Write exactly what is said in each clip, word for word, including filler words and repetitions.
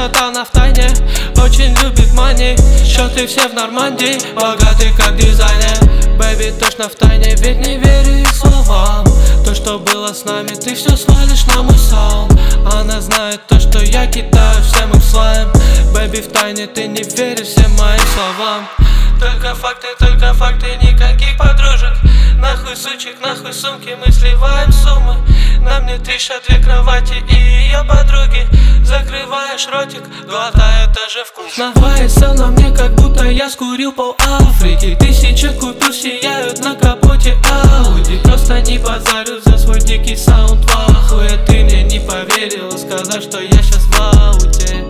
Просто она в тайне очень любит мани. Счеты все в Нормандии, богатый как дизайнер. Бэйби точно в тайне, ведь не верю их словам. То, что было с нами, ты все свалишь на мой саунд. Она знает то, что я кидаю всем им слайм. Бэйби в тайне, ты не веришь всем моим словам. Только факты, только факты, никаких подружек. Нахуй сучек, нахуй сумки, мы сливаем суммы. На мне тысяча две кровати и ее подруги. Закрываешь ротик, глотай, это же вкусно. Вайсел на мне, как будто я скурил пол Африки. Тысячи купюр сияют на капоте Ауди. Просто не базарю за свой дикий саунд в ахуе. Ты мне не поверила, сказать, что я сейчас в ауте.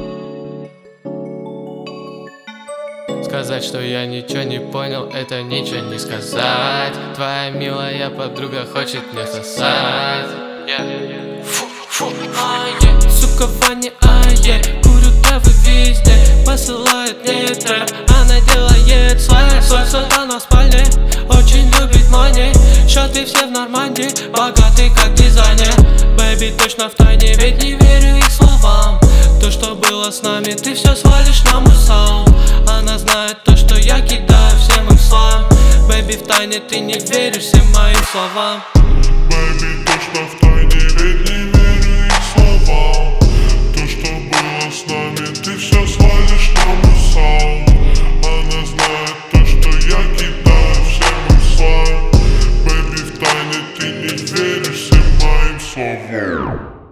Сказать, что я ничего не понял, это ничего не сказать. Твоя милая подруга хочет мне сосать. Yeah. Фу, фу, а, yeah. Сука, Фанни, а, yeah. Курю травы везде, посылает мне трэп. Она делает слайд, свой сатана в спальне. Очень любит мани, счеты все в Нормандии, богатый как дизайнер. Бэйби точно в тайне, ведь не верю их словам. То, что было с нами, ты все свалишь на мой саунд. Она знает то, что я кидаю всем им слайм. Бэйби в тайне, ты не веришь всем моим словам. Бэйби точно в тайне, ведь не верю их словам. То, что было с нами, ты все свалишь на мой саунд. Она знает то, что я кидаю всем им слайм. Бэйби в тайне, ты не веришь всем моим словам.